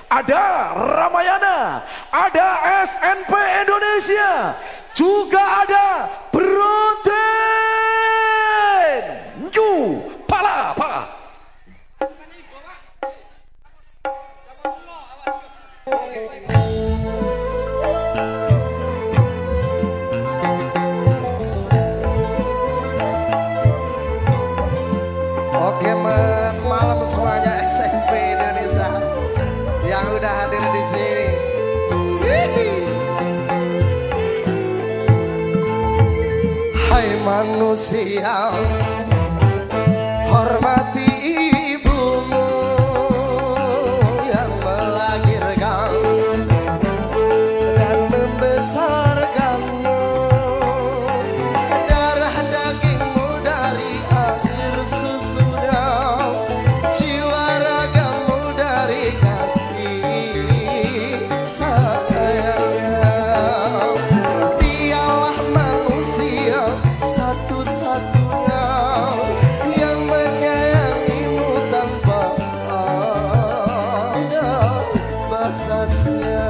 ada Ramayana, ada SNP Indonesia, juga ada Broten New Palapa. Oke, malam semuanya SMP Indonesia yang udah hadir di sini. Hai manusia, hormati ibumu yang melahirkan dan membesarkanmu. Darah dagingmu dari air susunya, jiwa ragamu dari kasih sayangnya. Dialah manusia satu-satunya yang menyayangimu tanpa ada batasnya.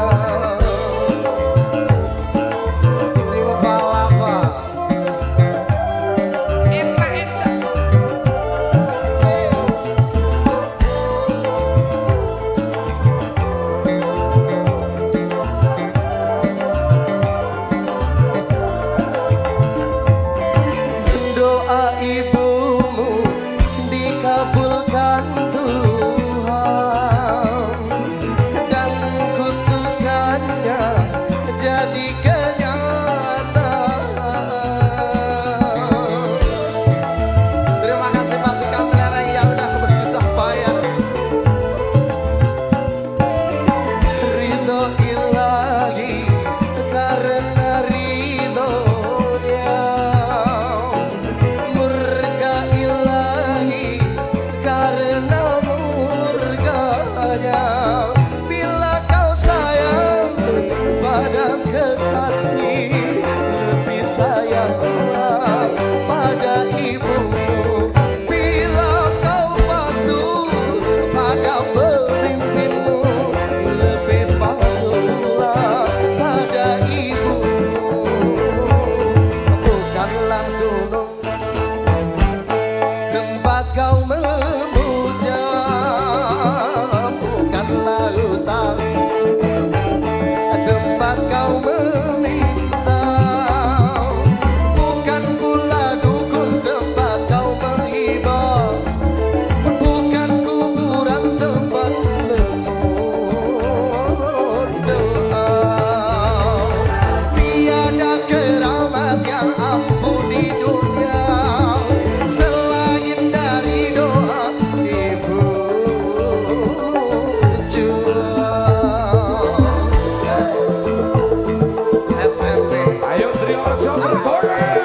Doa ibumu dikabulkan Tuhan dan kutukannya jadi kenyataan. Terima kasih pasukan Telera yang udah bersusah payah. Ridho ilahi karena ridhonya, murka ilahi karena murkanya. Bila kau sayang pada kekasih, lebih sayanglah pada ibumu. Bila kau patuh pada pemimpinmu, lebih patuhlah pada ibumu. Bukanlah gunung tempat kau memuja, bukanlah hutan tempat kau meminta, bukan pula dukun tempat kau menghibah, bukan kuburan tempat memohon doa. Tiada keramat yang ampuh di dunia selain dari doa ibu juang. SMP. Ayo Trio Rejo bergoyang.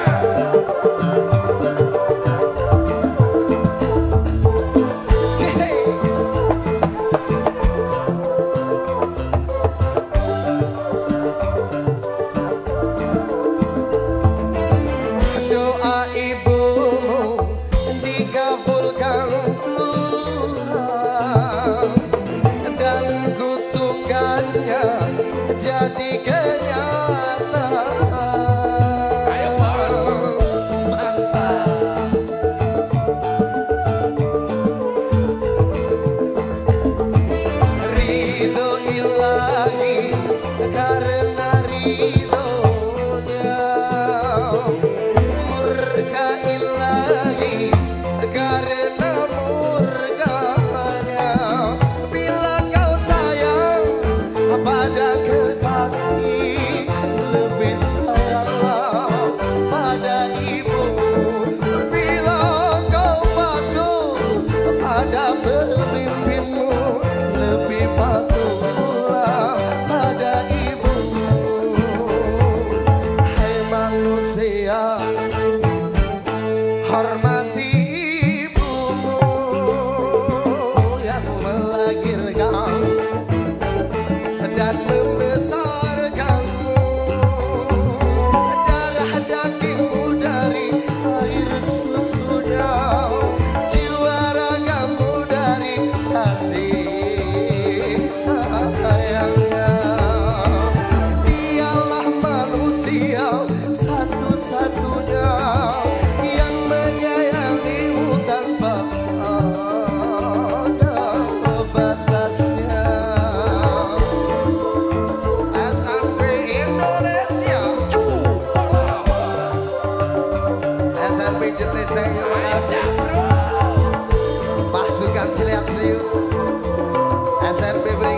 Doa ibumu dikabulkan Tuhan dan kutukannya jadi kenyataan. Ayo bos. Ridho ilahi karena ridhonya, murka ilahi karena murkanya. Bila kau sayang pada kekasih, lebih sayanglah pada ibumu. Bila kau patuh pada pemimpinmu, lebih patuhlah pada ibumu. Hai manusia, hormati ibumu yang melahirkan dan membesarkanmu. Darah dagingmu dari air susunya, jiwa ragamu dari kasih SNP Jenis terima kasih. Pasukan Ciliat Sriu SNP